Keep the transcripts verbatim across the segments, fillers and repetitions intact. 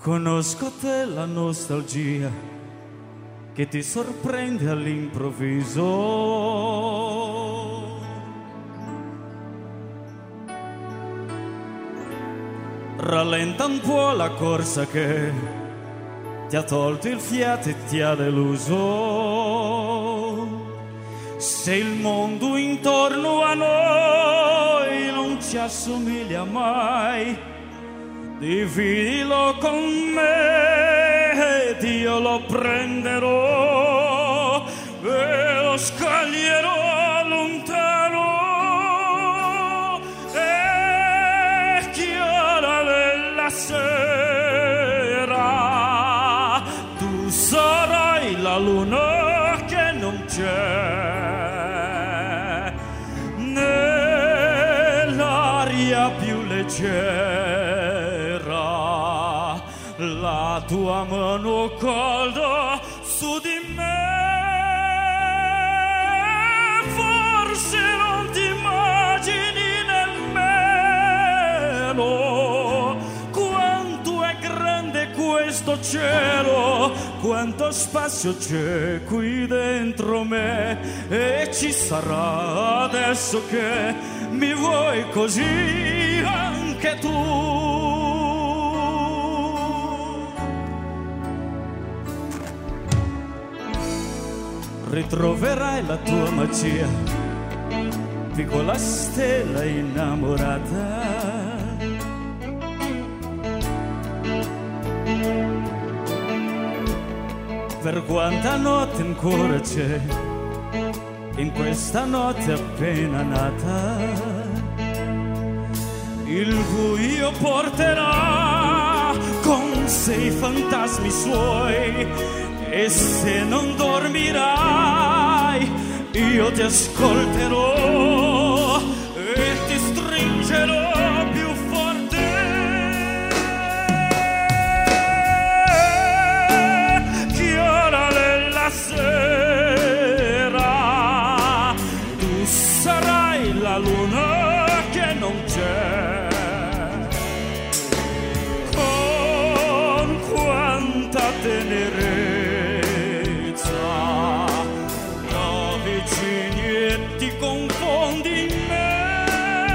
Conosco te la nostalgia che ti sorprende all'improvviso. Rallenta un po' la corsa che ti ha tolto il fiato e ti ha deluso. Se il mondo intorno a noi non ci assomiglia mai, dividilo con me ed io lo prenderò e lo scaglierò lontano. È chiara della sera, tu sarai la luna che non c'è nell'aria più leggera. La tua mano calda su di me, forse non ti immagini nemmeno quanto è grande questo cielo, quanto spazio c'è qui dentro me, e ci sarà adesso che mi vuoi così anche tu. Ritroverai la tua magia, piccola stella innamorata. Per quanta notte ancora c'è in questa notte appena nata, il buio porterà con sé i fantasmi suoi, e se non dormirai io ti ascolterò e ti stringerò più forte. Chiara della sera, tu sarai la luna che non c'è. Con quanta tenerezza ti confondi in me,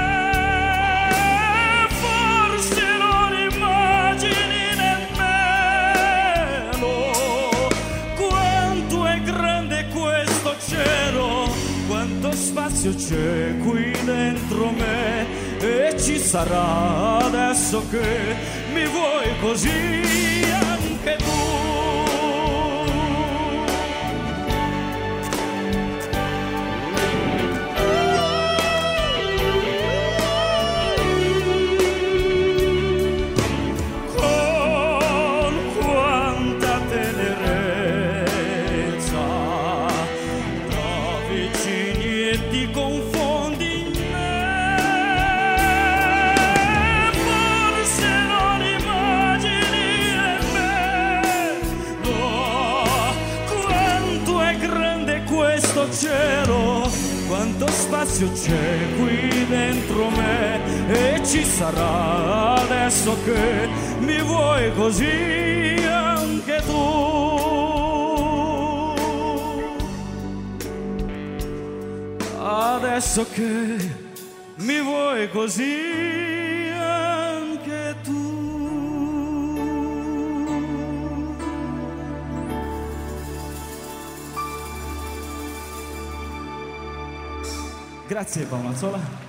forse non immagini nemmeno quanto è grande questo cielo, quanto spazio c'è qui dentro me, e ci sarà adesso che mi vuoi così anche tu. Ti confondi in me, forse non immagini nemmeno quanto è grande questo cielo, quanto spazio c'è qui dentro me, e ci sarà adesso che mi vuoi così anche tu. Adesso che mi vuoi così anche tu. Grazie Paolo Mazzola.